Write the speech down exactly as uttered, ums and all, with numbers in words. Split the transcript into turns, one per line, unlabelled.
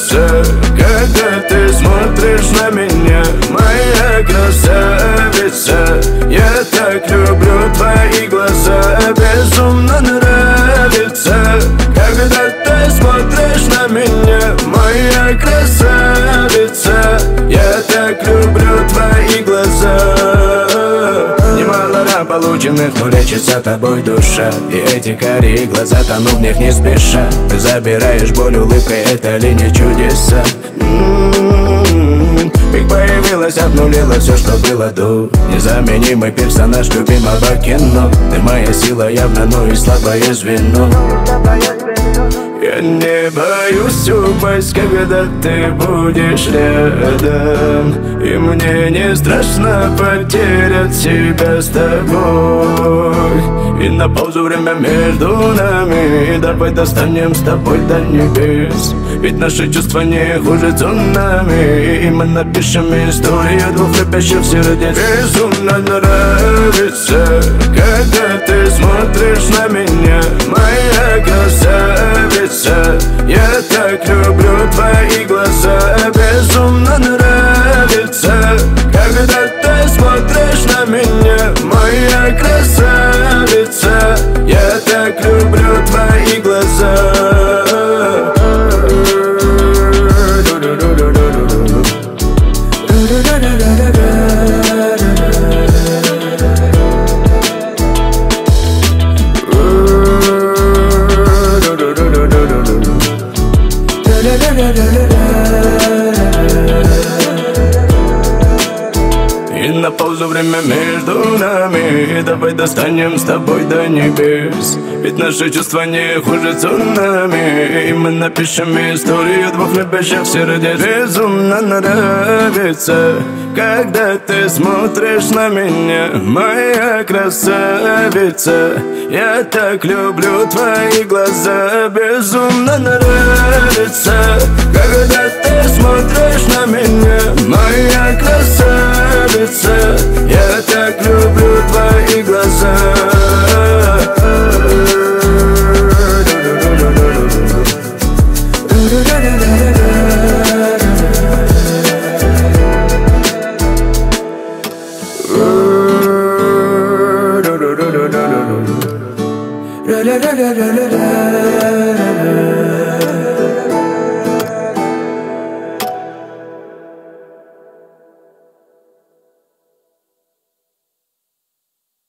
красавица, когда ты смотришь на меня, моя красавица. Я так люблю твои глаза, безумно нравится, когда ты смотришь на меня, моя красавица. Я так люблю твои глаза. Немало ран полученных, но лечится тобой душа. И эти карие глаза, тону в них не спеша. Ты забираешь боль улыбкой, это ли не чудеса? М-м-м. Миг появилась, обнулила все, что было до. Незаменимый персонаж любимого кино. Ты моя сила явно, но и слабое звено. Я не боюсь упасть, когда ты будешь рядом, и мне не страшно потерять себя с тобой. И на паузу время между нами, и давай достанем с тобой до небес. Ведь наши чувства не хуже цунами, и мы напишем историю двух любящих сердец. Безумно нравится, когда ты смотришь на меня, моя красавица. Я так люблю твои глаза, безумно нравится, когда ты смотришь на меня, моя красавица. Я так люблю твои глаза. И на паузу время между нами, давай достанем с тобой до небес. Ведь наши чувства не хуже цунами, и мы напишем историю двух любящих сердец. Безумно нравится, когда ты смотришь на меня, моя красавица. Я так люблю твои глаза, безумно нравится, когда ты смотришь на меня, моя красавица. Я так люблю твои глаза.
La la la la la.